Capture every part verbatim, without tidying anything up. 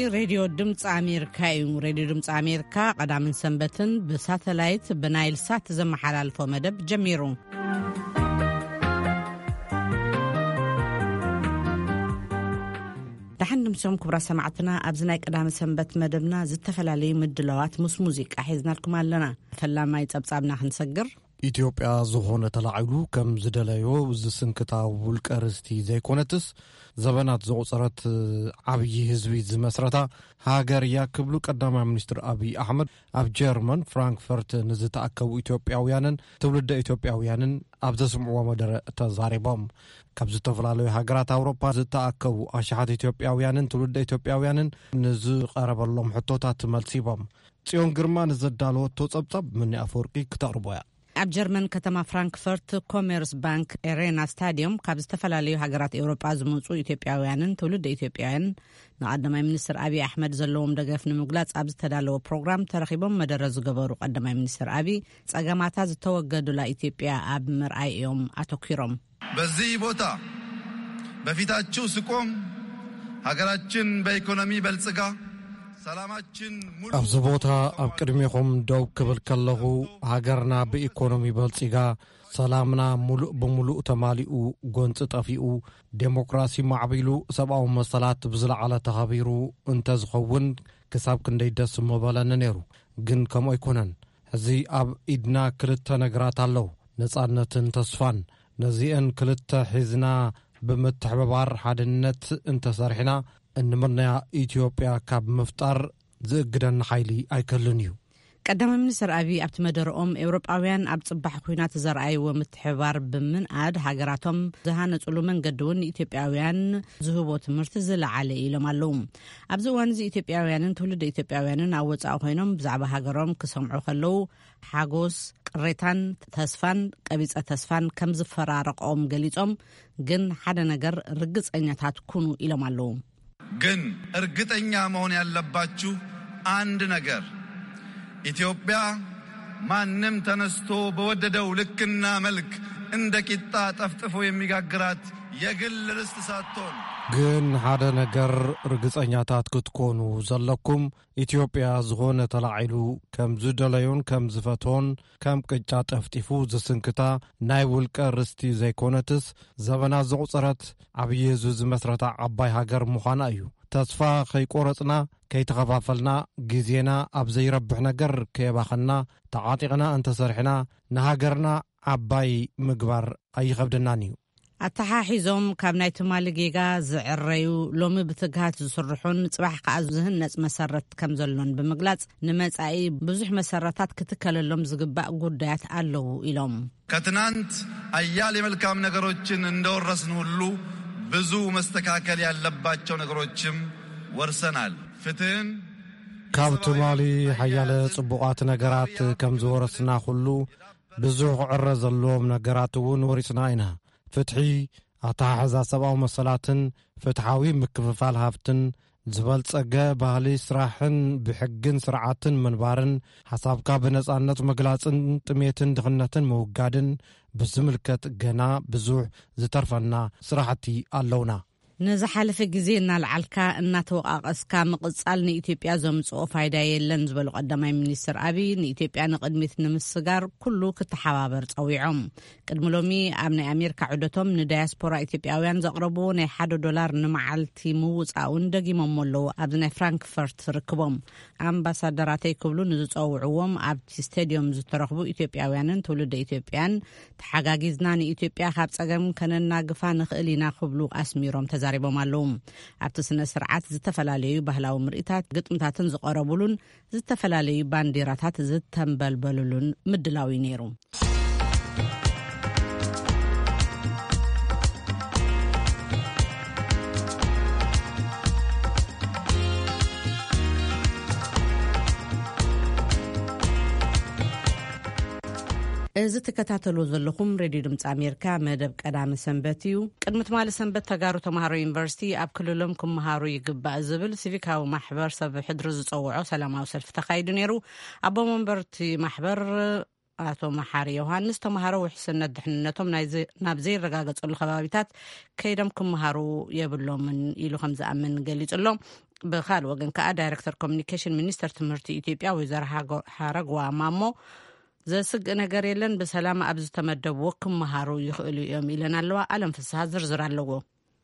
راديو دمص أمريكا راديو دمص أمريكا قدام سنبتن بساتلايت بنايل سات زمحلالفو مدب جميرو دحن نمسهم كبرى سمعتنا أبزناي قدام سنبت مدبنا زتفلالي مدلوات مس موزيك أحيزنا لكم علنا فلما يتصبصابنا خنسقر ኢትዮጵያ ዝኾነ ተላዒሉ ከም ዝደለዮ ዝስንክታ ውልቀ ርስቲ ዘይኮነትስ ዘበናት ዘቑፀረት ዓብይ ህዝቢ ዝመስረታ ሃገር እያ ክብሉ ቀዳማይ ሚኒስትር አብይ አሕመድ ኣብ ጀርመን ፍራንክፈርት ንዝተኣከቡ ኢትዮጵያውያንን ትውልደ ኢትዮጵያውያንን ኣብ ዘስምዕዎ መደረ ተዛሪቦም ካብ ዝተፈላለዩ ሃገራት ኣውሮፓ ዝተኣከቡ ኣሽሓት ኢትዮጵያውያንን ትውልደ ኢትዮጵያውያንን ንዝቐረበሎም ሕቶታት መልሲቦም ጽዮን ግርማ ንዘዳለወቶ ጸብጻብ ምን ኣፈወርቂ ክተቕርቦያ ኣብ ጀርመን ከተማ ፍራንክፈርት ኮሜርስ ባንክ ኤሬና ስታዲየም ካብ ዝተፈላለዩ ሃገራት ኤውሮጳ ዝመጹ ኢትዮጵያውያንን ትውልደ ኢትዮጵያውያን ንቀዳማይ ሚኒስትር አብይ አሕመድ ዘለዎም ደገፍ ንምግላጽ ኣብ ዝተዳለወ ፕሮግራም ተረኺቦም መደረ ዝገበሩ ቀዳማይ ሚኒስትር አብይ ጸገማታ ዝተወገዱላ ኢትዮጵያ ኣብ ምርኣይ እዮም አተኪሮም በዚህ ቦታ በፊታችሁ ስቆም ሀገራችን በኢኮኖሚ በልጽጋ ኣብዚ ቦታ ኣብ ቅድሚኹም ደው ክብል ከለኹ ሃገርና ብኢኮኖሚ በልጽጋ ሰላምና ሙሉእ ብሙሉእ ተማሊኡ ጎንፂ ጠፊኡ ዴሞክራሲ ማዕቢሉ ሰብኣዊ መሰላት ብዝለዓለ ተኸቢሩ እንተዝኸውን ክሳብ ክንደይ ደስ ምበለኒ ነይሩ ግን ከምኡ ኣይኮነን ሕዚ ኣብ ኢድና ክልተ ነገራት ኣለዉ ነጻነትን ተስፋን ነዚአን ክልተ ሒዝና ብምትሕብባር ሓድነት እንተሰርሕና እንምርናያ ኢትዮጵያ ካብ ምፍጣር ዝእግደን ሓይሊ ኣይከልን እዩ ቀዳማይ ሚኒስትር አብይ ኣብቲ መደረኦም ኤውሮጳውያን ኣብ ጽባሕ ኩናት ዘርኣይዎ ምትሕብባር ብምንኣድ ሃገራቶም ዝሃነጽሉ መንገዲ እውን ኢትዮጵያውያን ዝህቦ ትምህርቲ ዝለዓለ ኢሎም ኣለዉ ኣብዚ እዋን እዚ ኢትዮጵያውያንን ትውልደ ኢትዮጵያውያንን ኣብ ወጻኢ ኮይኖም ብዛዕባ ሃገሮም ክሰምዑ ከለዉ ሓጎስ ቅሬታን ተስፋን ቀቢጸ ተስፋን ከም ዝፈራረቆም ገሊጾም ግን ሓደ ነገር ርግጸኛታት ኩኑ ኢሎም ኣለዉ ግን እርግጠኛ መሆን ያለባችሁ አንድ ነገር ኢትዮጵያ ማንም ተነስቶ በወደደው ልክና መልክ እንደ ቂጣ ጠፍጥፎ የሚጋግራት የግል ርስት ሳትሆን ግን ሓደ ነገር ርግጸኛታት ክትኮኑ ዘለኩም ኢትዮጵያ ዝኾነ ተላዒሉ ከም ዝደለዮን ከም ዝፈቶን ከም ቅጫ ጠፍጢፉ ዝስንክታ ናይ ውልቀ ርስቲ ዘይኮነትስ ዘበና ዘቑፀረት ዓብይ ህዝቢ ዝመስረታ ዓባይ ሃገር ምዃና እዩ ተስፋ ከይቆረጽና ከይተኸፋፈልና ጊዜና ኣብ ዘይረብሕ ነገር ከየባኸና ተዓጢቕና እንተሰርሕና ንሃገርና ዓባይ ምግባር ኣይኸብድናን እዩ ኣተሓሒዞም ካብ ናይ ትማሊ ጌጋ ዝዕረዩ ሎሚ ብትግሃት ዝስርሑን ጽባሕ ከዓ ዝህነጽ መሰረት ከም ዘሎን ብምግላጽ ንመጻኢ ብዙሕ መሰረታት ክትከለሎም ዝግባእ ጉዳያት ኣለዉ ኢሎም ከትናንት አያሌ መልካም ነገሮችን እንደወረስን ሁሉ ብዙ መስተካከል ያለባቸው ነገሮችም ወርሰናል ፍትህን ካብ ትማሊ ሓያለ ጽቡቓት ነገራት ከም ዝወረስና ሁሉ ብዙሕ ዕረ ዘለዎም ነገራት እውን ወሪስና ኢና ፍትሒ ኣተሓሕዛ ሰብኣዊ መሰላትን ፍትሓዊ ምክፍፋል ሃብትን ዝበልጸገ ባህሊ ስራሕን ብሕግን ስርዓትን መንባርን ሓሳብካ ብነጻነት መግላጽን ጥሜትን ድኽነትን መውጋድን ብዝምልከት ገና ብዙሕ ዝተርፈና ስራሕቲ ኣለውና ንዝሓለፈ ግዜ እናልዓልካ እናተወቃቀስካ ምቅጻል ንኢትዮጵያ ዘምጽኦ ፋይዳ የለን ዝበሉ ቀዳማይ ሚኒስትር አብይ ንኢትዮጵያ ንቅድሚት ንምስጋር ኩሉ ክትሓባበር ጸዊዖም ቅድሚ ሎሚ ኣብ ናይ ኣሜሪካ ዑደቶም ንዳያስፖራ ኢትዮጵያውያን ዘቕረብዎ ናይ ሓደ ዶላር ንመዓልቲ ምውጻእውን ደጊሞም ኣለዉ ኣብ ናይ ፍራንክፈርት ርክቦም ኣምባሳደራተይ ክብሉ ንዝጸውዕዎም ኣብቲ ስታዲየም ዝተረኽቡ ኢትዮጵያውያንን ትውልደ ኢትዮጵያን ተሓጋጊዝና ንኢትዮጵያ ካብ ጸገም ከነናግፋ ንኽእል ኢና ክብሉ ኣስሚሮም ተዛሪቦም ኣለዉ ኣብቲ ስነ ስርዓት ዝተፈላለዩ ባህላዊ ምርኢታት ግጥምታትን ዝቐረቡሉን ዝተፈላለዩ ባንዲራታት ዝተንበልበሉሉን ምድላዊ ነይሩ እዚ ተከታተሉ ዘለኹም ሬድዮ ድምጽ ኣሜሪካ መደብ ቀዳሚ ሰንበት እዩ ቅድሚ ትማሊ ሰንበት ተጋሩ ተማሃሮ ዩኒቨርሲቲ ኣብ ክልሎም ክመሃሩ ይግባእ ዝብል ሲቪካዊ ማሕበር ሰብ ሕድሪ ዝጸውዖ ሰላማዊ ሰልፊ ተኻይዱ ነይሩ ኣቦ መንበርቲ ማሕበር ኣቶ መሓሪ ዮሃንስ ተማሃሮ ውሕስነት ድሕንነቶም ናብ ዘይረጋገጸሉ ከባቢታት ከይዶም ክመሃሩ የብሎምን ኢሉ ከም ዝኣምን ገሊጹሎም بخال وغن كا دايركتور كوميونيكيشن مينستر تمرتي إثيوبيا وزاره حرقوا مامو زسق ነገር የለን በሰላም አብዝ ተመደቡ ከመሃሩ ይخلو يوم إلنا لوا علم في السهازر زرع لغو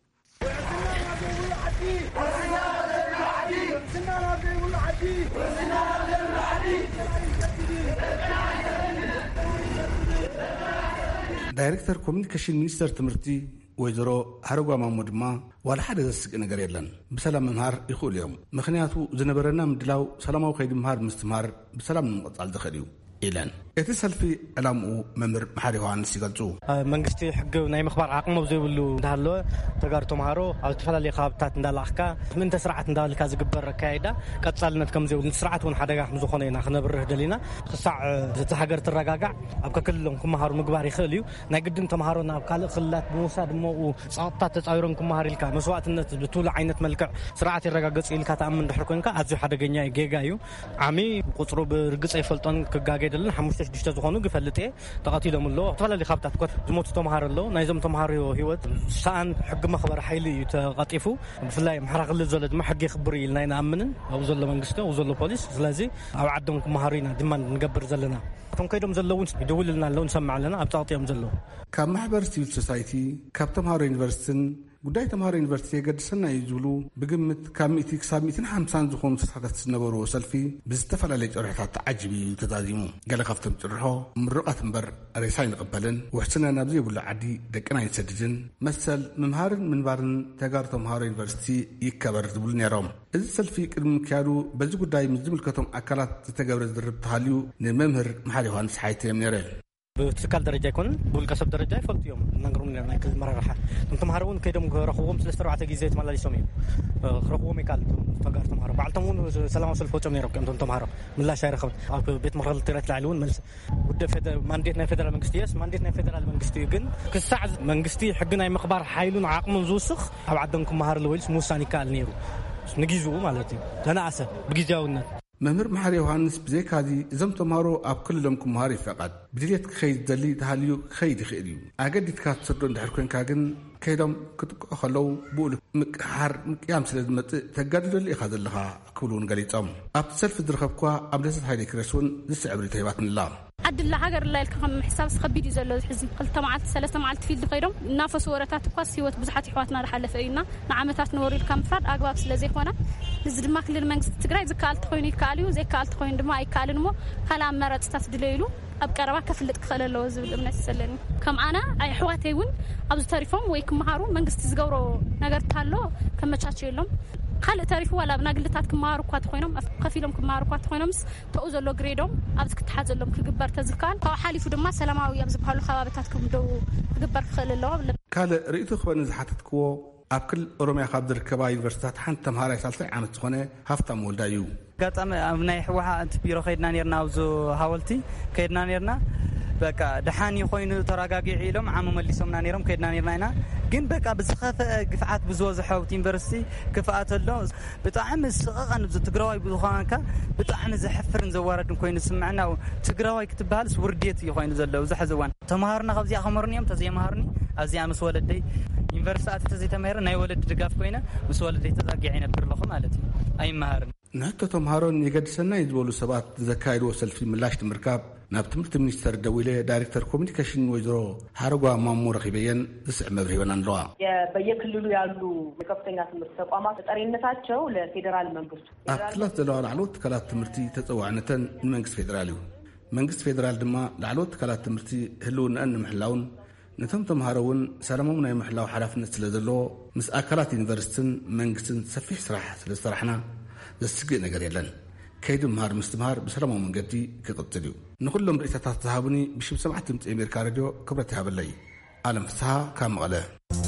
دايركتور كوميونيكيشن مينستر تمرتي ويزرو حرقوا محمود ما ولا حدا زسق ነገር የለን بسلام مهار يخول يوم مخنياتو زنبرنا مدلاو سلامو خيد مهار مستمر بسلام نقطع الدخليو إلان اتسلفي علامو ممر محاري وعنس يقلصو منغستي حق ناي مخبار عقمو زيبلو دهالو تغارتو مهارو او تفلالي خابتات ندالخكا من تسرعت ندالكا زغبر كايدا قصالنت كم زيبلو سرعت ون حدغا خمزو خونينا خنبره دلينا خصع زتحجر ترغاغع اب ككلهم كمهارو مغبار يخليو ناي قدن تمهارونا اب كال خلات بموسى دمو صاطات تصايرون كمهاريلكا مسواتنت بتول عينت ملكع سرعت يرغاغص يلكا تامن دحركونكا ازو حدغنيا يغيغايو عمي قطرو برغص يفلطون كغاغ دلن حمشتش دشته زخونو غفلته تقاتيلهم الله تفلالي خابتات كوت زموت تمهار الله نايزم تمهاريو هيوت سان حق مخبر حيلي تقاطيفو بفلاي محرق لزلد ما حق يخبر يلنا نامنن او زله منغسته او زله بوليس لازم او عدم مهارينا دمان نغبر زلنا كم كيدهم زلون يدول لنا لو نسمع لنا ابطاطيهم زلو كم محبر سيفل سوسايتي كابتن هارو يونيفرسيتي ጉዳይ ተማሃሮ ዩኒቨርሲቲ የገድሰና ይዙሉ በግምት ከሚቲክ ሳሚትን ሃምሳ ዝኾኑ ተሳታፍቲ ዝነበሩ ሰልፊ ብዝተፈላለየ ጭርሕታት ተዓጅቢ ተዛዚሙ ገለ ካብቶም ጭርሖ ምርቃት እምበር ሬሳ ይንቀበልን ወሕስና ናብ ዘይብሉ ዓዲ ደቅና ይሰድድን መሰል ምምሃርን ምንባርን ተጋሩ ተማሃሮ ዩኒቨርሲቲ ይከበር ዝብሉ ነይሮም እዚ ሰልፊ ቅድሚ ምክያዱ በዚ ጉዳይ ምዝምልከቶም አካላት ዝተገብረ ዝርብ ተሃልዩ ንመምህር መሓሪ ዮሐንስ ሓይተም ነይረ بتسكال درجة يكون بالكسب درجة يفلت يوم نقرون لنا كل مرة راح أنتم هارون كيدهم رخوهم سلسلة عتاقي زيت مالا ليسومين رخوهم يكال تقارتم هارو بعلتمون سلام وصل فوتهم نيرك أنتم هارو من لا شيء رخوت بيت مرة التلات العلون مل وده فدر مانديتنا فدرال منقستيس مانديتنا فدرال منقستي جن كالساعة منقستي حقنا مخبار حايلون عقم زوسخ أو عدنكم هار الويلس موساني كال نيرو نجيزو مالتي أنا عسى بجيزاونا ممر محاري يوحنس بزيك هذه زم تمارو أب كلهم كمهاري فقط بديت خيد دليل تهاليو خيد خيريو أجدت كاتسردون دحركون كاجن كيدم كتب خلو بقول مكحر مكيام سلز مت تجدد اللي أخذ لها كلون قليتهم أب سلف درخبكوا أبدست هاي كرسون لسه عبري تيبات من الله عد الله حجر الله الكم حساب خبير يزلوا الحزن قلت معت ثلاثة معت في الخيرهم نافس ورتات قاس هو بزحت حواتنا رح على فينا نعمتات نوري الكم فرد أقباب سلزي خونا نزل ما كل المنجز تقرأ إذا كالت خويني كاليو زي كالت خوين دم أي كالنمو كلام مرات استفدليلو أبقربا كفلت كخل الله وزول من السلني كم أنا أي حواتيون أبز تعرفهم ويكم مهارو منجز تزجورو نجار تالو كم تشاتشي لهم خلق تعرفوا ولا بنقلتات كمارو كوات خوينهم قفيلهم كمارو كوات خوينهم تأوزوا له جريدهم أبز كتحاز لهم كجبر تزكان كوا حالي فدما سلاماوي أبز بحاله خبابتاتكم دو كجبر خل الله كله رئيت خوان زحتت كوا أبكل أرومي خابدر كباي يونيفرسيتات حنتم هاراي سالفة عمت خونه هفتا مولدايو قطعم أبناي حوها أنت بيرو خيدنا نيرنا وزو هاولتي خيدنا نيرنا بقى دحاني خوينو تراجعي علوم عم مليسهم نانيرهم كيدنا نيرنا جن بقى بزخاف قفعات بزوز حوتي يونيفرسيتي كفاءات اللون بتعم الصغان بزو تقراوي بزخانكا بتعم زحفر نزوارد كوين سمعنا وتقراوي كتبها لس ورديت يخوين زلوا زحزوان تمهارنا خبزي أخمرني يوم تزي مهارني أزي عم سولدي يونيفرسيتي تزي تمهر ناي ولد دقاف كوينه مسولدي تزاقي عين برلخو مالتي أي مهارني نحن تمهارون يقد سنة يدولوا سبات زكاير وصل في ملاش المركب نابتمرت منستر دويلة دايركتور كوميونيكيشن ويزرو حرقوا مامور خبيان تسع مبرهوان انروا በየክልሉ ያሉ የከፍተኛ ትምህርት ተቋማት ተጠሪነታቸው ለፌደራል መንግስት አክላት ዘላል አሎት ከላት ትምህርቲ ተጸዋዕነተን መንግስት ፌደራልዩ መንግስት ፌደራል ድማ ለአሎት ከላት ትምህርቲ ህልውና እንምሕላውን ነቶም ተምሃሮውን ሰላሙን ናይ ምሕላው ሓላፍነት ስለዘሎ ምስ አካላት ዩኒቨርሲቲን መንግስትን ሰፊሕ ስራሕ ስለሰራሕና ዘስግእ ነገር የለን كيد مهار مستمهار بسلام من قدي كقتليو نقولهم رئيسات تهابني بشب سمعت مت أمريكا راديو كبرت هاب اللي عالم فسها كام غلا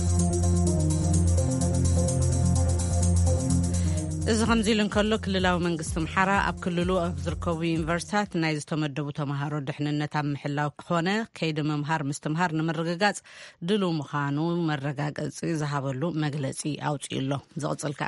إذا خمزيلن كله كل لو من قسم حرا أب كل لو أفزركوي يونيفرسيتات نايز تمدبو تمهارو دحنا نتام محلاو خونه كيد ممهار مستمهار نمرغاغاص دلو مخانو مرغاغاص يذهبلو مغلصي اوصيلو زقصلكا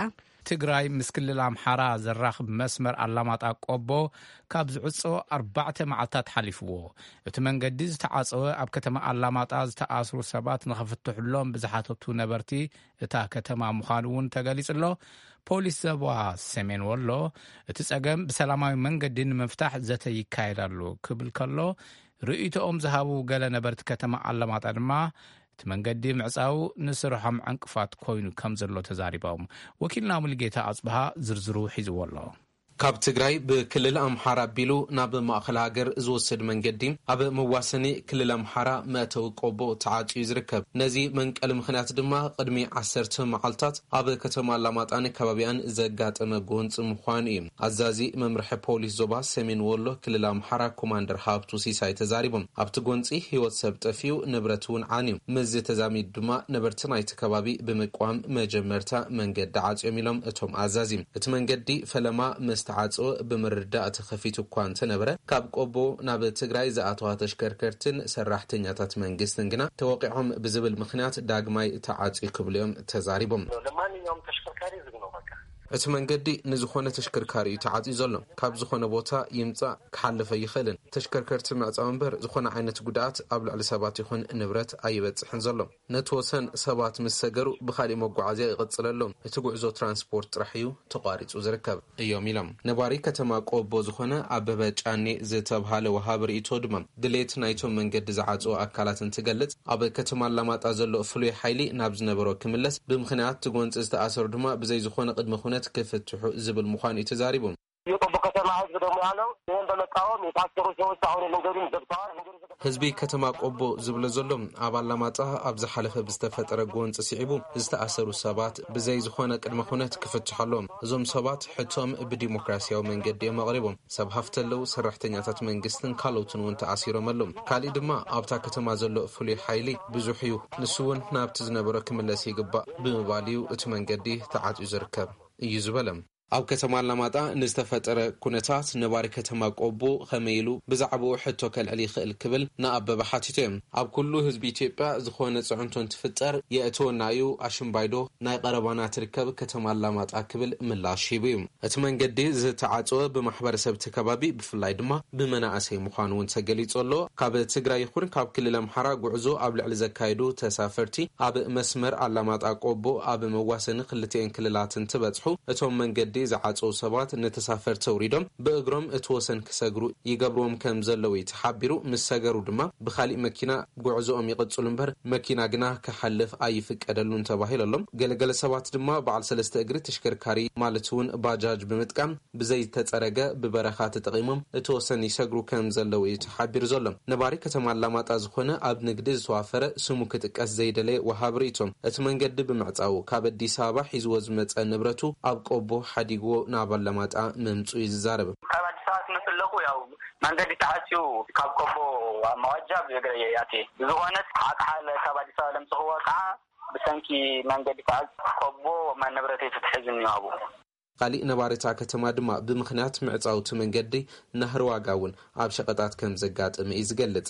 ትግራይ ምስ ክልል ኣምሓራ ዘራኽብ መስመር ኣላማጣ ቆቦ ካብ ዝዕጾ ኣርባዕተ መዓልታት ሓሊፍዎ እቲ መንገዲ ዝተዓጸወ ኣብ ከተማ ኣላማጣ ዝተኣስሩ ሰባት ንኽፍትሑሎም ብዝሓተቱ ነበርቲ እታ ከተማ ምዃኑ እውን ተገሊጹሎ ፖሊስ ዞባ ሰሜን ወሎ እቲ ጸገም ብሰላማዊ መንገዲ ንምፍታሕ ዘተ ይካየዳሉ ክብል ከሎ ርእይቶኦም ዝሃቡ ገለ ነበርቲ ከተማ ኣላማጣ ድማ እቲ መንገዲ ምዕጻው ንስርሖም ዕንቅፋት ኮይኑ ከም ዘሎ ተዛሪቦም ወኪልና ሙልጌታ አጽብሃ ዝርዝሩ ሒዝዎ ኣሎ ካብ ትግራይ ብክልል ኣምሓራ ቢሉ ናብ ማእከል ሃገር ዝወሰድ መንገዲ ኣብ መዋሰኒ ክልል ኣምሓራ መእተዊ ቆቦ ተዓጽዩ ዝርከብ ነዚ መንቀል ምኽንያት ድማ ቅድሚ ዓሰርተ መዓልታት ኣብ ከተማ ኣላማጣን ከባቢያን ዘጋጠመ ጎንፂ ምዃኑ እዩ ኣዛዚ መምርሒ ፖሊስ ዞባ ሰሜን ወሎ ክልል ኣምሓራ ኮማንደር ሃብቱ ሲሳይ ተዛሪቦም ኣብቲ ጎንፂ ህይወት ሰብ ጠፊዩ ንብረት እውን ዓንዩ ምዝ ተዛሚድ ድማ ነበርቲ ናይቲ ከባቢ ብምቋም መጀመርታ መንገዲ ዓጽዮም ኢሎም እቶም ኣዛዚ እቲ መንገዲ ፈለማ ተዓጽኦ ብምርዳእ ተኸፊቱ እኳ እንተነበረ ካብ ቆቦ ናብ ትግራይ ዝኣተዋ ተሽከርከርትን ሰራሕተኛታት መንግስትን ግና ተወቂዖም ብዝብል ምኽንያት ዳግማይ ተዓጽዩ ክብልዮም ተዛሪቦም ለማንኛውም ተሽከርካሪ ዝግነው በቃ እቲ መንገዲ ንዝኾነ ተሽከርካሪ ተዓጽዩ ዘሎ ካብ ዝኾነ ቦታ ይምጻእ ክሓልፈ ይኽእልን ተሽከርከርቲ ምዕጻው እምበር ዝኾነ ዓይነት ጉድኣት ኣብ ልዕሊ ሰባት ይኹን ንብረት ኣይበጽሕን ዘሎ ነተወሰን ሰባት ምስ ሰገሩ ብኻሊእ መጓዓዝያ ይቕጽለሎም እቲ ጉዕዞ ትራንስፖርት ጥራሕ እዩ ተቋሪጹ ዝርከብ እዮም ኢሎም ነባሪ ከተማ ቆቦ ዝኾነ ኣበበ ጫኔ ዝተብሃለ ወሃብ ርእይቶ ድማ ድሌት ናይቶም መንገዲ ዝዓጽኡ ኣካላት እንትገልጽ ኣብ ከተማ ኣላማጣ ዘሎ ፍሉይ ሓይሊ ናብ ዝነበሮ ክምለስ ብምኽንያት ትጎንፂ ዝተኣሰሩ ድማ ብዘይ ዝኾነ ቅድመ ኩነት ክፍትሑ ዝብል ምዃኑ እዩ ተዛሪቦም የቆቦ ከተማ ህዝብ ደግሞ ያለው ይህን በመቃወም የታሰሩ ሰዎች አሁን መንገዱን ዘግተዋል ህዝቢ ከተማ ቆቦ ዝብለ ዘሎ ኣብ ኣላማጣ ኣብ ዝሓለፈ ብዝተፈጠረ ጎንፂ ስዒቡ ዝተኣሰሩ ሰባት ብዘይ ዝኾነ ቅድመ ኩነት ክፍትሐሎም እዞም ሰባት ሕቶም ብዲሞክራሲያዊ መንገዲ እዮም ኣቕሪቦም ሰብ ሃፍተለው ሰራሕተኛታት መንግስትን ካልኦትን እውን ተኣሲሮም ኣሎም ካሊእ ድማ ኣብታ ከተማ ዘሎ ፍሉይ ሓይሊ ብዙሕ እዩ ንሱ እውን ናብቲ ዝነበረ ክምለስ ይግባእ ብምባል እዩ እቲ መንገዲ ተዓጽዩ ዝርከብ እዩ ዝበለም ኣብ ከተማ ኣላማጣ ንዝተፈጠረ ኩነታት ነባሪ ከተማ ቆቦ ከመይሉ ብዛዕባኡ ሕቶ ከልዕል ይኽእል ክብል ንኣበበ ሓቲቱ እዮም ኣብ ኩሉ ህዝቢ ኢትዮጵያ ዝኾነ ጽዕንቶ እንትፍጠር የእትወና እዩ ኣሽምባይዶ ናይ ቀረባና ትርከብ ከተማ ኣላማጣ ክብል ምላሽ ሂቡ እዩ እቲ መንገዲ ዝተዓጽወ ብማሕበረሰብ ከባቢ ብፍላይ ድማ ብመናእሰይ ምዃኑ እውን ተገሊጹ ኣሎ ካብ ትግራይ ይኹን ካብ ክልል ኣምሓራ ጉዕዞ ኣብ ልዕሊ ዘካይዱ ተሳፈርቲ ኣብ መስመር ኣላማጣ ቆቦ ኣብ መዋሰኒ ክልቲአን ክልላት እንትበጽሑ እቶም መንገዲ ዝዓጽው ሰባት ነተሳፈርቲ ውሪዶም ብእግሮም እትወሰን ክሰግሩ ይገብርዎም ከም ዘለው ተሓቢሩ ምስ ሰገሩ ድማ ብኻሊእ መኪና ጉዕዞኦም ይቕጽሉ እምበር መኪና ግና ክሓልፍ ኣይፍቀደሉን ተባሂሎም ገለገለ ሰባት ድማ በዓል ሰለስተ እግሪ ተሽከርካሪ ማለት እውን ባጃጅ ብምጥቃም ብዘይ ተጸረገ ብበረኻ ተጠቒሞም እትወሰን ይሰግሩ ከም ዘለው ተሓቢሩ ዘሎ ነባሪ ከተማ ኣላማጣ ዝኾነ ኣብ ንግዲ ዝተዋፈረ ስሙ ክጥቀስ ዘይደለ ወሃብ ርእይቶም እቲ መንገዲ ብምዕጻው ካብ አዲስ አበባ ሒዝዎ ዝመጸ ንብረቱ ኣብ ቆቦ ዲጎ ናብ ኣላማጣ መምጹ ይዛረብ ካብ አዲስ አበባ መስለቁ ያው መንገዲ ተዓጽዩ ካብ ቆቦ ማዋጃብ የገየ ያቴ ዝኾነት አቅሓለ ካብ አዲስ አበባ ለምጽዋ ቃ ብሰንኪ መንገዲ ተዓጽዩ ቆቦ ማንብረቴ ተትሕዝን ይዋቡ ካሊእ ነባሪታ ከተማ ድማ ብምኽንያት ምዕጻውቲ መንገዲ ናህርዋጋውን ኣብ ሸቀጣት ከም ዘጋጥም እዩ ዝገልጽ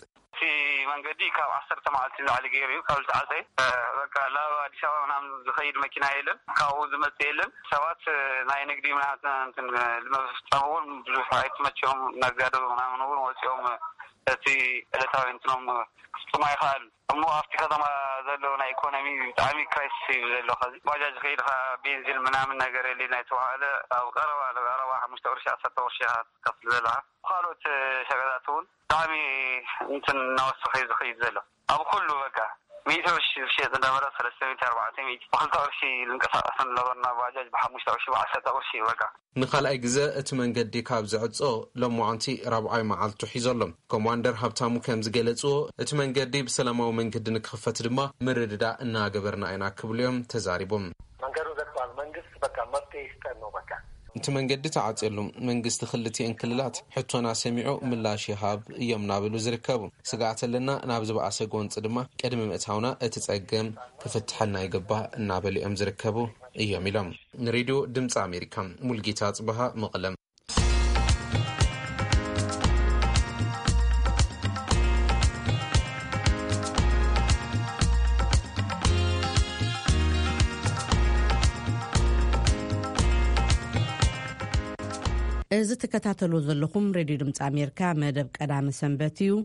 መንገዲ ካብ ዓሰርተ መዓልቲ ላዕሊ ገይሩ ካብ ዝተዓጸየ በቃ ላብ አዲስ አበባ ምናምን ዝኸይድ መኪና የለን ካብኡ ዝመጽእ የለን ሰባት ናይ ንግዲ ምናምን ለመፍጸሙን ብዙሕ ኣይትመቸዎም ነጋዶ ምናምን እውን ወጽኦም እቲ ዕለታዊ እንትኖም ክፍጽሙ ይኽኣሉ እሞ ኣብቲ ከተማ ዘሎ ናይ ኢኮኖሚ ብጣዕሚ ክራይሲስ እዩ ዘሎ ኸዚ ባጃጅ ከይድካ ቤንዚን ምናምን ነገር የለ ናይ ተባሃለ ኣብ ቀረባ ቀረባ ሓሙሽተ ቅርሺ ዓሰርተ ቅርሺ ከፍል ዘለካ ካልኦት ሸቀጣት እውን ብጣዕሚ እንትን እናወስኸ ዝኸይድ ዘሎ ኣብ ኩሉ በቃ مئة قرش شيء تدمر ثلاثمئة أربعمئة بخلت قرش لنقص لبرنا باجاج بحمشة قرش بعشرة قرش وقع نخال أجزاء أتمنجدي كاب زعتصو لما عنتي ربعي معلتو حيزلهم كوماندر هبتامو كم زجلتو أتمنجدي بسلامة ومنجدنك خفت دما مرد إننا جبرنا إنا كبليهم تزاربهم منجرو ذكر المنجس بكا متى يستنو بكا انت منجد تعطيلهم منجست خلتي انكللات حتونا سمعوا من لا شهاب يوم نابلو زركبوا سقعت لنا نابز بقى سقون صدما قدم متاونا اتتقم تفتحنا يقبا نابل ام زركبوا ايام يلام نريدو دمص امريكا ملقيتا صبها مقلم እዚ ተከታተሉ ዘለኹም ሬድዮ ድምፂ ኣሜሪካ መደብ ቀዳሚ ሰንበት እዩ።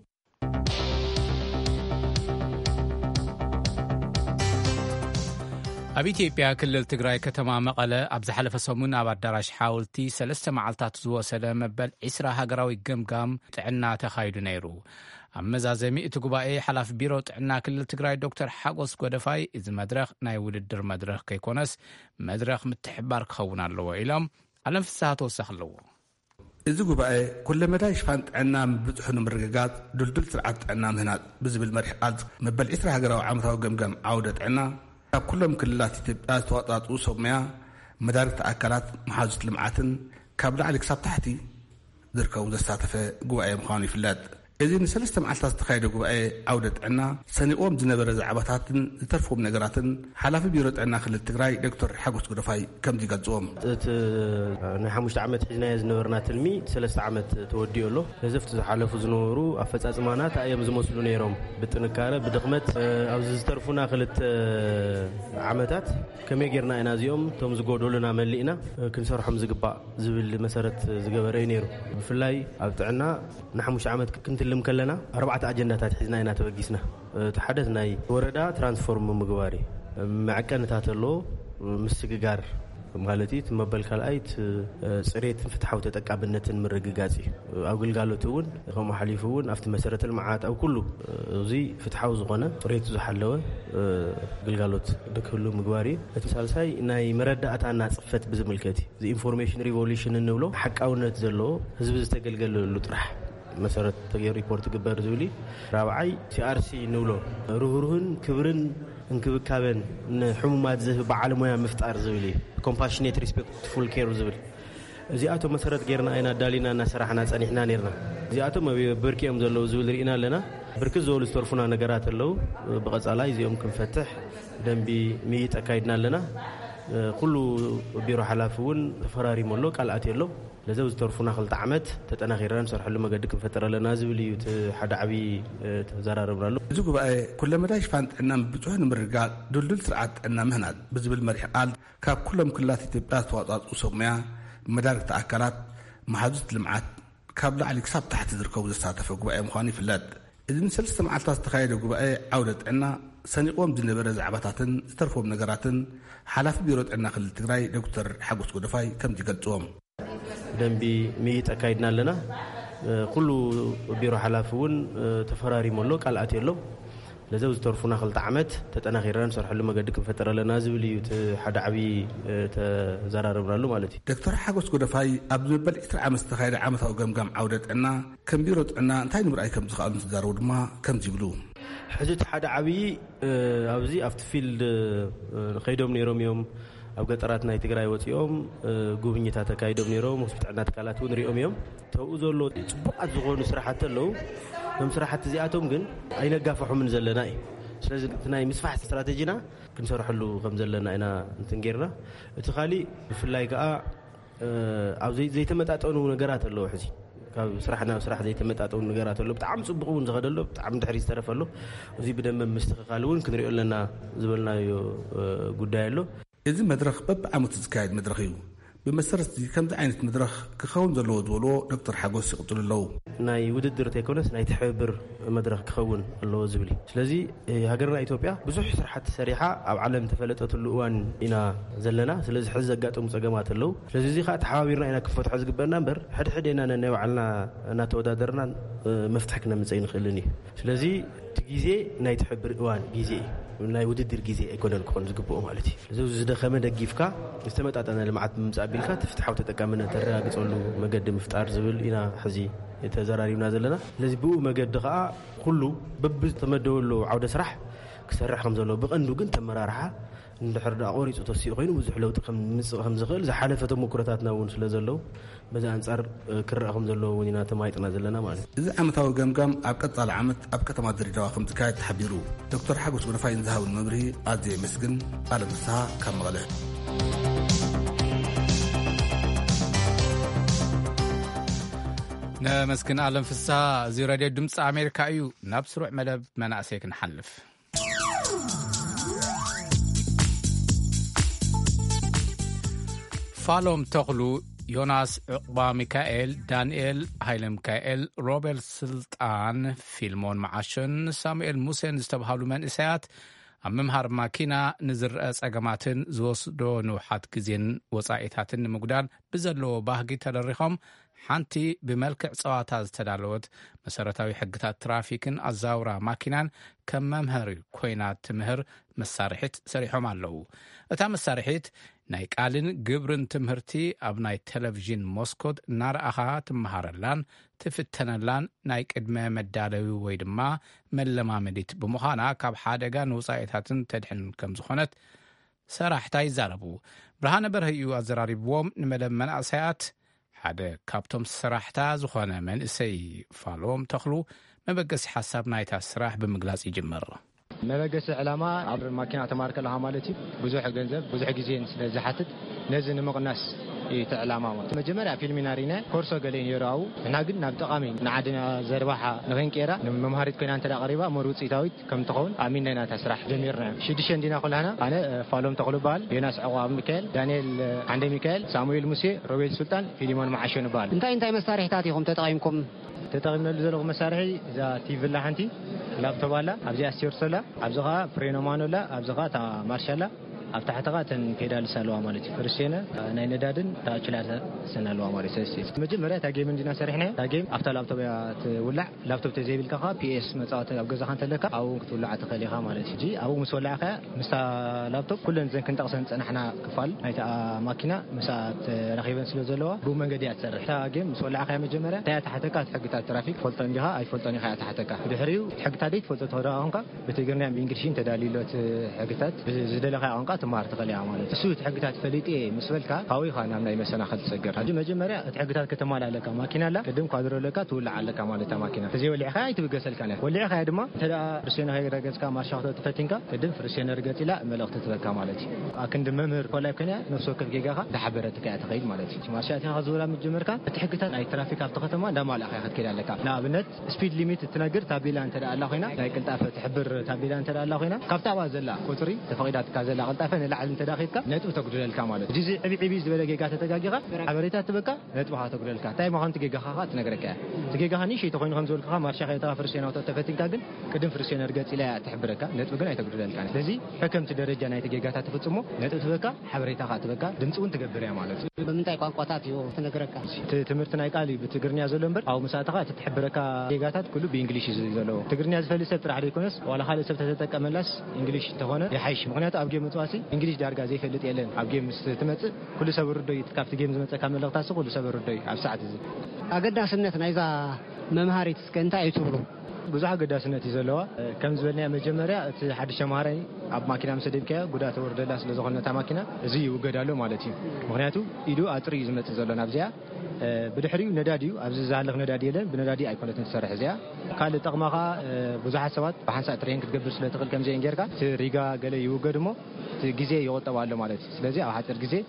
ኣብ ኢትዮጵያ ክልል ትግራይ ከተማ መቐለ ኣብ ዝሓለፈ ሰሙን ኣብ ኣዳራሽ ሓወልቲ ሰለስተ መዓልታት ዝወሰደ መበል ዒስራ ሃገራዊ ገምጋም ጥዕና ተኻይዱ ነይሩ። ኣብ መዛዘሚ እቲ ጉባኤ ሓላፊ ቢሮ ጥዕና ክልል ትግራይ ዶክተር ሓጎስ ጎደፋይ እዚ መድረኽ ናይ ውድድር መድረኽ ከይኮነስ መድረኽ ምትሕባር ክኸውን ኣለዎ ኢሎም ኣለም ፍስሓ ተወሳኺ ኣለዎ። እዚ ጉባኤ ኩለ መዳይ ሽፋን ጥዕና ብፅሑ ንምርግጋፅ ድልድል ስርዓት ጥዕና ምህናፅ ብዝብል መሪሕ ቃል መበል ዒስራ ሃገራዊ ዓመታዊ ገምጋም ዓውደ ጥዕና ኣብ ኩሎም ክልላት ኢትዮጵያ ዝተዋጣጡ ሰብ ሞያ መዳርግቲ ኣካላት መሓዙት ልምዓትን ካብ ላዕሊ ክሳብ ታሕቲ ዝርከቡ ዘሳተፈ ጉባኤ ምዃኑ ይፍለጥ። እዚ ንሰለስተ መዓልታት ዝተኻየደ ጉባኤ ዓውደ ጥዕና ሰኒቆም ዝነበረ ዛዕባታትን ዝተርፎም ነገራትን ሓላፊ ቢሮ ጥዕና ክልል ትግራይ ዶክተር ሓጎስ ጎደፋይ ከምዚ ይገልጽዎም። እቲ ናይ ሓሙሽተ ዓመት ሒዝናዮ ዝነበርና ትልሚ ሰለስተ ዓመት ተወዲኡ ኣሎ። ነዘፍቲ ዝሓለፉ ዝነበሩ ኣፈጻጽማናት እዮም ዝመስሉ ነይሮም። ብጥንካረ ብድኽመት ኣብዚ ዝተርፉና ክልተ ዓመታት ከመይ ጌርና ኢና እዚኦም እቶም ዝጎደሉና መሊእና ክንሰርሖም ዝግባእ ዝብል መሰረት ዝገበረ እዩ ነይሩ። ብፍላይ ኣብ ጥዕና ንሓሙሽተ ዓመት ክንት ልም ከለና ኣርባዕተ ኣጀንዳታት ሒዝና ኢና ተበጊስና። እቲ ሓደ ናይ ወረዳ ትራንስፎርም ምግባር መዐቀንታት ኣሎ ምስግጋር ማለት እዩ። መበል ካልኣይት ፅሬትን ፍትሓዊ ተጠቃምነትን ምርግጋጽ ኣብ ግልጋሎት እውን ከምኡ ሓሊፉ እውን ኣብቲ መሰረተ ልምዓት ኣብ ኩሉ እዚ ፍትሓዊ ዝኾነ ፅሬቱ ዝሓለወ ግልጋሎት ንክህሉ ምግባር እዩ። እቲ ሳልሳይ ናይ መረዳእታና ፅፈት ብዝምልከት እዚ ኢንፎርሜሽን ሪቮሉሽን እንብሎ ሓቃውነት ዘለዎ ህዝቢ ዝተገልገለሉ ጥራሕ መሰረት ተገይሩ ሪፖርት ግበር ዝብሊ። ራብዓይ ሲአርሲ ንብሎ ርህሩህን ክብርን እንክብካበን ንሕሙማት ዝህብ በዓል ሞያ ምፍጣር ዝብል ኮምፓሽኔት ሪስፔክትፉል ኬር ዝብል እዚኣቶም መሰረት ጌርና አይና ዳሊና እና ስራሕና ጸኒሕና ነርና። እዚኣቶም ብርኪኦም ዘለው ዝብል ሪኢና ኣለና። ብርክት ዝበሉ ዝተርፉና ነገራት ኣለው። ብቐጻላይ እዚኦም ክንፈትሕ ደንቢ ምይጥ ኣካይድና ኣለና። ኩሉ ቢሮ ሓላፊ እውን ተፈራሪሙ ኣሎ ቃልኣት የሎ ለዘው ዝተርፉና ክልተ ዓመት ተጠናኺረን ሰርሐሉ መገዲ ክንፈጥር ኣለና ዝብል እዩ ሓደ ዓቢ ተዘራረብናሉ። እዚ ጉባኤ ኩለ መዳይ ሽፋን ጥዕና ብፅሑ ንምርጋፅ ድልድል ስርዓት ጥዕና ምህናፅ ብዝብል መሪሕ ቃል ካብ ኩሎም ክልላት ኢትዮጵያ ዝተዋጣጡ ሰብ ሞያ መዳርግቲ ኣካላት መሓዙት ልምዓት ካብ ላዕሊ ክሳብ ታሕቲ ዝርከቡ ዘሳተፈ ጉባኤ ምዃኑ ይፍለጥ። እዚ ንሰለስተ መዓልታት ዝተኻየደ ጉባኤ ዓውደ ጥዕና ሰኒቆም ዝነበረ ዛዕባታትን ዝተርፎም ነገራትን ሓላፊ ቢሮ ጥዕና ክልል ትግራይ ዶክተር ሓጎስ ጎደፋይ ከምዚ ይገልጽዎም። ደንቢ ምይጥ ኣካይድና ኣለና። ኩሉ ቢሮ ሓላፊ እውን ተፈራሪሙ ኣሎ ቃልኣት የሎ ለዘው ዝተርፉና ክልተ ዓመት ተጠናኺረን ሰርሐሉ መገዲ ክንፈጥር ኣለና ዝብል እዩ ሓደ ዓቢ ተዘራረብናሉ ማለት እዩ። ዶክተር ሓጎስ ጎደፋይ ኣብ መበል ዒስራ ዓመት ዝተኻየደ ዓመታዊ ገምጋም ዓውደ ጥዕና ከም ቢሮ ጥዕና እንታይ ንምርኣይ ከም ዝኽኣሉ ዝዛረቡ ድማ ከምዚ ይብሉ። ሕዚ ሓደ ዓቢ ኣብዚ ኣብቲ ፊልድ ከይዶም ነይሮም እዮም ኣብ ገጠራት ናይ ትግራይ ወፂኦም ጉብኝታት ተካይዶም ነይሮም። ሆስፒታልና ትካላት እውን ሪኦም እዮም ተውኡ ዘሎ ጽቡቃት ዝኾኑ ስራሕቲ ኣለው። እቶም ስራሕቲ እዚኣቶም ግን ኣይነጋፍሖምን ዘለና እዩ። ስለዚ ናይ ምስፋሕ ስትራቴጂና ክንሰርሐሉ ከም ዘለና ኢና እንትን ጌርና። እቲ ካሊእ ብፍላይ ከዓ ኣብ ዘይተመጣጠኑ ነገራት ኣለው። ሕዚ ካብ ስራሕና ስራሕ ዘይተመጣጠኑ ነገራት ኣለው። ብጣዕሚ ጽቡቕ እውን ዝኸደሎ ብጣዕሚ ድሕሪ ዝተረፈሎ እዚ ብደንብ ምስትኽኻል እውን ክንሪኦ ኣለና ዝበልናዮ ጉዳይ ኣሎ። እዚ መድረኽ በብዓመቱ ዝካየድ መድረኽ እዩ። ብመሰረት ከምዚ ዓይነት መድረኽ ክኸውን ዘለዎ ዝበልዎ ዶክተር ሓጎስ ይቕጥሉ ኣለዉ። ናይ ውድድር ተይኮነስ ናይ ትሕብር መድረኽ ክኸውን ኣለዎ ዝብል። ስለዚ ሃገርና ኢትዮጵያ ብዙሕ ስራሕቲ ሰሪሓ ኣብ ዓለም ተፈለጠትሉ እዋን ኢና ዘለና። ስለዚ ሕዚ ዘጋጠሙ ፀገማት ኣለው። ስለዚ እዚ ከዓ ተሓባቢርና ኢና ክፈትሖ ዝግበአና እምበር ሕድሕድ ኢና ነናይ ባዕልና እናተወዳደርና መፍትሒ ክነምፅእ ንኽእልን እዩ። ስለዚ እቲ ግዜ ናይ ትሕብር እዋን ግዜ ናይ ውድድር ግዜ ኣይኮነን ክኾን ዝግብኦ ማለት እዩ። እዚ ዝደኸመ ደጊፍካ ዝተመጣጠነ ልምዓት ብምምፃእ ቢልካ ፍትሓዊ ተጠቃምነት ተረጋግፀሉ መገዲ ምፍጣር ዝብል ኢና ሕዚ ተዘራሪብና ዘለና። ስለዚ ብኡ መገዲ ከዓ ኩሉ በብዝተመደበሉ ዓውደ ስራሕ ክሰርሕ ከም ዘሎ ብቐንዱ ግን ተመራርሓ እንድሕር ዳ ቆሪፁ ተሲኡ ኮይኑ ብዙሕ ለውጢ ከምምፅእ ከም ዝኽእል ዝሓለፈ ተሞክሮታትና እውን ስለ ዘለው በዚ ኣንጻር ክረአ ከም ዘለዎ እውን ኢና ተማይጥና ዘለና ማለት እዩ። እዚ ዓመታዊ ገምጋም ኣብ ቀጻሊ ዓመት ኣብ ከተማ ድሬዳዋ ከም ዝካየድ ተሓቢሩ ዶክተር ሓጎስ ጎደፋይ ዝሃብን መምርሂ ኣዝየ የመስግን። ኣለም ፍስሓ ካብ መቐለ። ነመስግን ኣለም ፍስሓ። እዚ ሬድዮ ድምፂ ኣሜሪካ እዩ። ናብ ስሩዕ መደብ መናእሰይ ክንሓልፍ ፋሎም ተኽሉ ዮናስ ዕቅባ ሚካኤል ዳንኤል ሃይለ ሚካኤል ሮቤል ስልጣን ፊልሞን መዓሽን ሳሙኤል ሙሴን ዝተባሃሉ መንእሰያት ኣብ ምምሃር ማኪና ንዝርአ ጸገማትን ዝወስዶ ንውሓት ግዜን ወጻኢታትን ንምጉዳል ብዘለዎ ባህጊ ተደሪኾም ሓንቲ ብመልክዕ ጸዋታ ዝተዳለወት መሰረታዊ ሕግታት ትራፊክን ኣዛውራ ማኪናን ከም መምሃሪ ኮይና ትምህር መሳርሒት ሰሪሖም ኣለዉ። እታ መሳርሒት ናይ ቃልን ግብርን ትምህርቲ ኣብ ናይ ቴሌቪዥን ሞስኮት እናርኣኻ ትመሃረላን ትፍተነላን ናይ ቅድመ መዳለዊ ወይ ድማ መለማመዲት ብምዃና ካብ ሓደጋ ንውፃኢታትን ተድሕን ከም ዝኾነት ሰራሕታ ይዛረቡ። ብርሃነ በርሀ እዩ ኣዘራሪብዎም ንመደብ መናእሰያት ሓደ ካብቶም ስራሕታ ዝኾነ መንእሰይ ፋሎም ተኽሉ መበገሲ ሓሳብ ናይታ ስራሕ ብምግላጽ ይጅመር። መበገሲ ዕላማ ኣብ ማኪና ተማርከለኻ ማለት እዩ ብዙሕ ገንዘብ ብዙሕ ግዜን ስለ ዝሓትት ነዚ ንምቕናስ እቲ ዕላማ ማለት መጀመርያ ፊልሚናሪና ኮርሶ ገሌን ይራው እና ግን ናብ ጠቃሚ ንዓድና ዘርባሓ ንኽንቀራ ንመምሃሪት ኮይና እንተ ቀሪባ መሩጽይታዊት ከም ትኸውን ኣሚንና ተስራሕ ጀሚርና ሽድሽተ እንዲና ኩላና ኣነ ፋሎም ተኽሉ በሃል ዮናስ ዕቅባ ሚካኤል ዳንኤል አንደ ሚካኤል ሳሙኤል ሙሴ ሮቤል ሱልጣን ፊሊሞን መዓሸን በሃል። እንታይ እንታይ መሳርሒታት ኢኹም ተጠቂምኩም? ተጠቂምናሉ ዘለኹ መሳርሒ እዛ ቲቪ ላ ሓንቲ ላፕቶፕ ኣላ ኣብዚኣ ስቲርሶላ ኣብዚኻ ፍሬኖማኖላ ኣብዚኻ ታ ማርሻላ ኣብ ታሕተኻ ተን ፔዳል ሰለዋ ማለት እዩ። ፍርሴነ ናይ ነዳድን ታችላታ ሰናለዋ ማለት እዩ። መጀመርያ ታ ጌም እንዲና ሰሪሕና ታ ጌም ኣብታ ላፕቶፕ ትውላዕ ላፕቶፕ ተዘይብልካ ፒኤስ መጻወት ኣብ ገዛኻ እንተለካ ኣብ ክትውላዕ ትኸሊኻ ማለት እዩ። ጂ ኣብ ምስ ወላዕኻ ምስ ላፕቶፕ ኩለን ዘን ክንጠቕሰን ፀናሕና ክፋል ናይታ ማኪና ምሳት ረኺበን ስለ ዘለዋ ብመንገዲ ያትሰርሕ ታ ጌም ምስ ወላዕኻ መጀመርያ ታ ታሕተካ ሕግታት ትራፊክ ፈልጠን ዲኻ ኣይፈልጠን ኢኻ ታሕተካ ድሕሪው ሕግታት ዴት ፈልጠት ተወዳኸንካ በትግርኛ ብእንግሊዝን ተዳሊሎት ሕግታት ዝደለኻ ቋንቋ ትማር ትኸሊያ ማለት እሱ ሕግታት ፈሊጤ ምስበልካ ካዊኻ ናብ ናይ መሰናኸል ትሰገር ሕጂ መጀመርያ እቲ ሕግታት ከተማላለካ ማኪና ላ ቅድም ኳድሮለካ ትውላዕ ኣለካ ማለት ማኪና ተዘይ ወሊዕኻ ኣይትብገሰልካ ነ ወሊዕኻ ድማ ተዳ ፍርሴነ ረገጽካ ማርሻኽቶ ትፈቲንካ ቅድም ፍርሴነ ረገጽ ኢላ መልእኽቲ ትበካ ማለት እዩ ኣክንዲ መምህር ኮላይ ኮንያ ነፍሲ ወከፍ ጌጋኻ ተሓበረትካ ትኸይድ ማለት እዩ ማርሻትኻ ዝውላ ምጅመርካ እቲ ሕግታት ናይ ትራፊክ ኣብቲ ከተማ እንዳማልእኻ ክትከይድ ኣለካ ንኣብነት ስፒድ ሊሚት ትነግር ታቤላ እንተ ኣላ ኮይና ናይ ቅልጣፈ ትሕብር ታቤላ እንተ ኣላ ኮይና ካብታ ባ ዘላ ቁጥሪ ተፈቂዳትካ ዘላ ቅልጣፈ ንላዕሊ እንተ ዳኺትካ ነጥብ ተጉድለልካ ማለት እዩ እዚ ዕቢ ዕቢ ዝበለ ጌጋ ተተጋጊኻ ሓበሬታ ትበካ ነጥብኻ ተጉድለልካ ታይ ማኻን ትጌጋኻ ትነግረካ ትጌጋኻ ንሽ ተኮይኑ ከም ዝበልካ ማርሻ ኸይታ ፍርሴና ተፈቲንካ ግን ቅድም ፍርሴና ረገጽ ኢላ ትሕብረካ ነጥብ ግን ኣይተጉድለልካ ስለዚ ሕከምቲ ደረጃ ናይ ትጌጋታ ትፍጽሞ ነጥብ ትበካ ሓበሬታኻ ትበካ ድምጽውን ትገብርያ ማለት እዩ በምንታይ ቋንቋታት እዩ ትነግረካ ትምህርቲ ናይ ቃል ብትግርኛ ዘሎ እምበር ኣብ መሳእትኻ ትሕብረካ ጌጋታት ኩሉ ብእንግሊሽ ዘሎ ትግርኛ ዝፈልጥ ሰብ ጥራሕ ዘይኮነስ ዋላ ካልእ ሰብ ተተጠቀመላስ እንግሊሽ ተኾነ ይሓይሽ ምክንያቱ ኣብ ጌም መጽዋሲ እንግሊሽ ዳርጋ ዘይፈልጥ የለን ኣብ ጌም ትመጽእ ኩሉ ሰብ ርዶይ ካብቲ ጌም ዝመጸካ መልእኽታት ኩሉ ሰብ ርዶይ ኣብ ሰዓት እዚ ኣገዳስነት ናይዛ መምሃሪት እስከንታይ እዩ ትብሉ? ብዙሕ ኣገዳስነት እዩ ዘለዋ ከም ዝበልና መጀመርያ እቲ ሓድሽ ተምሃራይ ኣብ ማኪና ምስ ደብከያ ጉዳት ወርደላ ስለ ዝኾነታ ማኪና እዚ ይውገዳሎ ማለት እዩ ምክንያቱ ኢዱ ኣጥሪ እዩ ዝመጽእ ዘሎ ናብዚኣ ብድሕሪው ነዳዲ እዩ ኣብዚ ዝሃለኽ ነዳዲ የለን ብነዳዲ ኣይኮነትን ትሰርሕ እዚኣ ካልእ ጠቕማኻ ብዙሓት ሰባት ብሓንሳእ ትሬን ክትገብር ስለ ትኽእል ከምዚ እንጌርካ እቲ ሪጋ ገለ ይውገድ እሞ እቲ ግዜ ይቆጠብ ኣሎ ማለት እዩ ስለዚ ኣብ ሓፂር ግዜ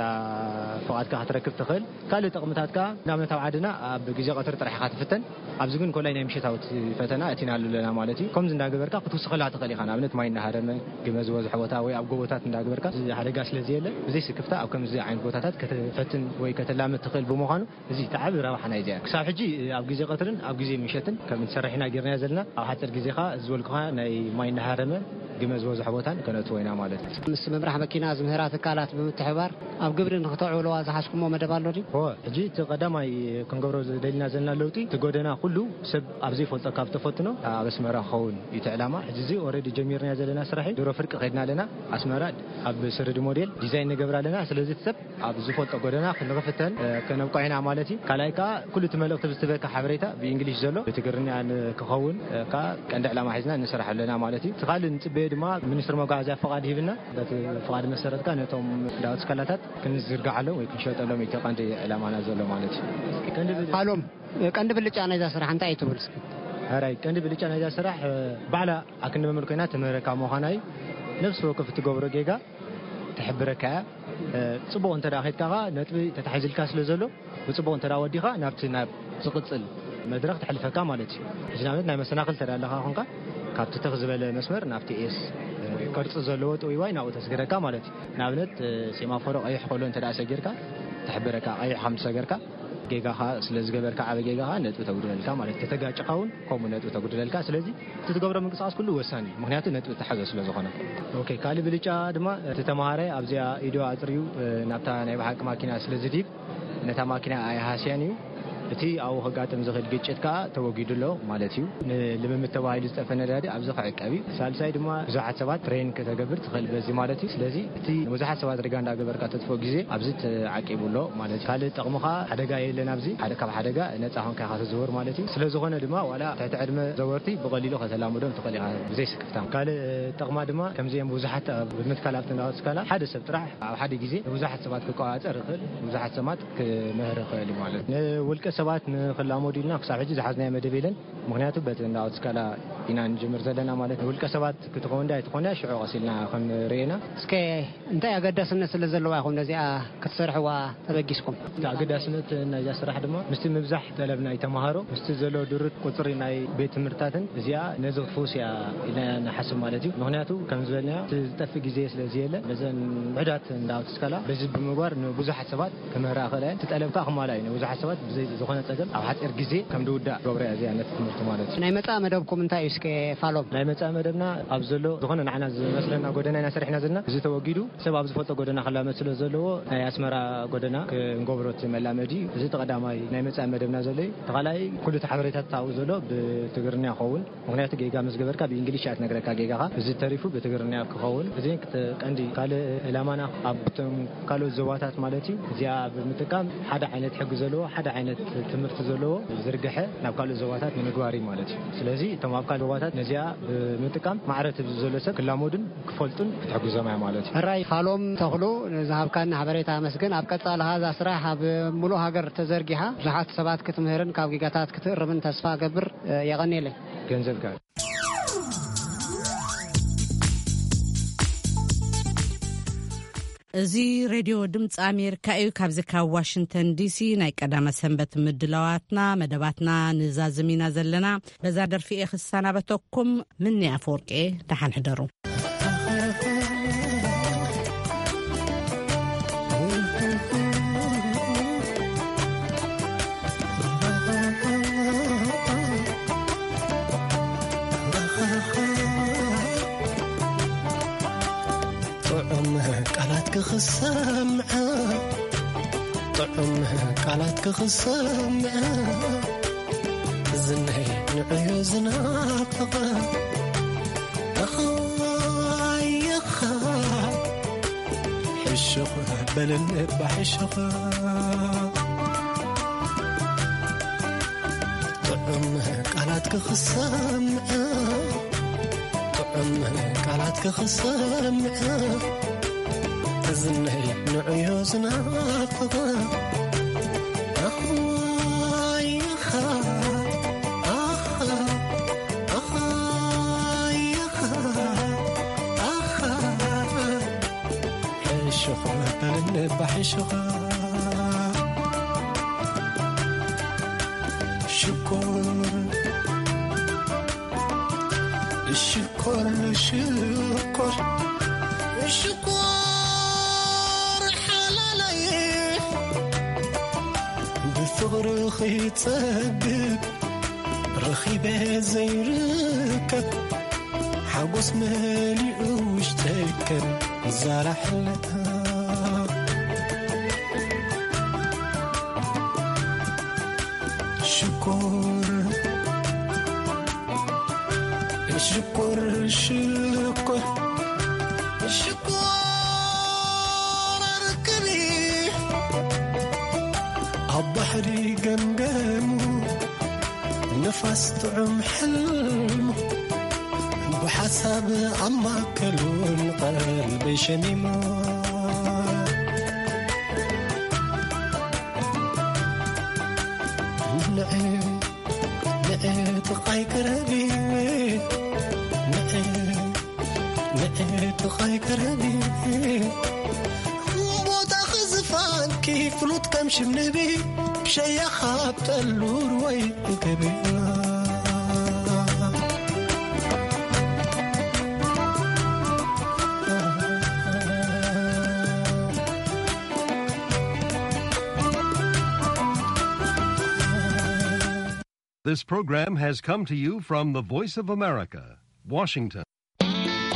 فقط كهتركب تخيل قال تقمتات كا نعمل تبع عدنا بجزء قطر طرح خاتفتن أبزقون كلنا يمشي تاوت فتنا أتينا لنا مالتي كم زنداق بركة كتوس خلات قلي خنا بنت ما ينهارنا جمز وز حوتها ويا أبجوتات زنداق بركة على قاس لزيلة زي سكفتة أو كم زي عين جوتات كتفتن ويكتلامة تخيل بمخانو زي تعب روح نايجا كسر حجي أبجزء قطرن أبجزء مشتن كم نسرحنا جرنا زلنا أو حتى الجزيخة زول كها ناي ما ينهارنا جمز وز حوتها كانت وينا مالتي مسلم برحمة كنا زمهرات كالات بمتحبار أو قبرن قطعوا له زحشكم ما مدبالو دي هو جي تقدماي كنغبرو دلنا زلنا لوتي تغودنا كله سب ابزي فولتا كاف تفوتنو اسمرا خون يتعلما جزي اوريدي جميرنا زلنا سرحي دورو فرق خدنا لنا اسمرا اب سرد موديل ديزاين نغبرا لنا سلازي تسب ابزي فولتا غودنا كنغفتن كنبقينا مالتي كلايكا كل تملك تبستبك حبريتا بانجليش زلو بتغرني ان كخون كا كند علامه حزنا نسرح لنا مالتي تخال نصبي دما منستر مغازا فقاد هيبنا فقاد مسرت كان توم داوت كلاتات كنزرغ على ወይ ክንሸጠሎም ይተቀንደ ዕላማና ዘሎ ማለት እዩ ከንድ ቃሎም ቀንድ ብልጫ ናይዛ ስራሕ እንታይ ትብል እስኪ አራይ ቀንድ ብልጫ ናይዛ ስራሕ ባዕላ አክን በመልከና ተመረካ መሆናይ ነፍስ ወከፍ ትገብሮ ጌጋ ተሕብረካ ጽቡቕ እንተ ዳኺትካ ነጥቢ ተታሕዝልካ ስለ ዘሎ ብጽቡቕ እንተ ዳወዲኻ ናብቲ ናብ ዝቕጽል መድረኽ ተሕልፈካ ማለት እዩ እጅናበት ናይ መሰናኽል ተዳለኻ ኾንካ ካብቲ ተኽ ዝበለ መስመር ናብቲ ኤስ ቅርጽ ዘለዎ ጥውይ ዋይ ናብኡ ተስገረካ ማለት እዩ ናብነት ሴማፎሮ ቀይሕ ቆሎ እንተ ዳ ሰጊርካ تحبرك أي خمسة جركا جيجاها سلز جبرك على جيجاها نتو تقول لك ما لك تتجاج قاون كم نتو تقول لك سلزي تتجبر من قصاص كله وساني مهنيات نتو تحجز سلز خنا أوكي كالي بليجا دما تتمارى أبزيا إيدو عطريو نبتة نبحك ماكينة سلزديب نتا ماكينة أي هاسيانيو بتي أو هجاتم زخد جيتشت كا توجد له مالتيو لما متواعد استفنا هذا أبزخ عكابي سالسايد ما زحت سبات ترين كتجبرت خل بزي مالتي سلزي بتي مزحت سبات رجعنا جبر كتتفوق جزء أبزت عكيب له مالتي خالد تقمخا حدا جاي لنا بزي حدا كاب حدا جا نتاهم كهذا زور مالتي سلزو خنا دما ولا تعتعد زورتي بقليله خسلام مدام تقلي بزي سكفتام قال تقما دما كم زي مزحت بمتكلابتنا سكالا حدا سبترح أو حدا جزء مزحت سبات كقاعد أرخل مزحت سمات كمهر خالي مالتي والك سبات نخلامو ديلنا كساعج زحزنا مدبيلن مغنياتو بتندا اسكالا إنا نجمر زلنا مالت والك سبات كتكون دا تكون شعو غسلنا خم رينا اسكي انت يا قداسنا سلازلوا ياخو نزيا كتسرحوا تبقيسكم تا قداسنا نجا سرح دما مستي مبزح طلبنا يتمهارو مستي زلو درت قطري ناي بيت مرتاتن زيا نزغ فوسيا الى نحسب مالتي مغنياتو كم زلنا تطفي غزي سلازيله لزن عدات نداو اسكالا بزي بمغوار نو بزح سبات كمهرا خلا تطلبكا خمالاي نو بزح سبات بزي زخونه أو حتى إرجزي كم دودا جبرة زي أنا تمرتمانات. ناي متى مدبكم أنت إيش كفالوب؟ ناي متى مدبنا أبزلو دخلنا نحنا مثلاً قدنا نسرح نزلنا زي توجدوا سبب زفوت قدنا خلا مثل زلوا ناي أسمرا قدنا كنجبرت ملامدي زي تقدماي ناي متى مدبنا زلي تغلاي كل تحريتات تعوزلو بتجرني خون مغنيات جيجا مسجبر كابي إنجليش عت نقرأ كجيجا زي تعرفوا بتجرني خون زي كت عندي قال لمانا أبتم قالوا زواتات مالتي زي بمتكام حدا عينت حق زلوا حدا عينت تمرت زلوا زرقحة نبقى زواتات من جواري مالتي سلازي تمابقى زواتات نزيا منتكام معرفة زلسة كل مودن كفلتن تحجز مع مالتي الرأي خالهم تغلو ذهب كان حبريتها مسكن أبقى على هذا صراحة بملو هاجر تزرقها زحات سبات كتمهرن كاوجيجاتات كتير من تصفى قبر يغني له جنزل كان زي راديو دمت أمريكا إيو كابزكا واشنطن دي سي ناي قدامة سنبت مدلواتنا مدباتنا نزازمينا زلنا بزادر في إخ السنة بتوكم مني أفورك إيه تحن حدرو خسامعة طعمها قالت خسامعة زنهي نعيوزنا طغى أخاي أخا حشخها بلن بحشخها طعمها قالت خسامعة طعمها قالت خسامعة زنهي نعيوزنا طغى أخاي أخا أخا أخاي أخا أخا حشخة بلن بحشخة شكر الشكر الشكر الشكر رخي تصدق رخيبة زي ركب حقوس مالي واشتكر زرح لها شكر شكر شكر شكر بحري قمقامو نفس طعم حلمو بحسب عما كلون قلبي شنيمو نعي نعي تقاي كربي نعي نعي تقاي كربي كيف فلوت كمش بنبي بشي خابت اللور ويكبي This program has come to you from the Voice of America, Washington.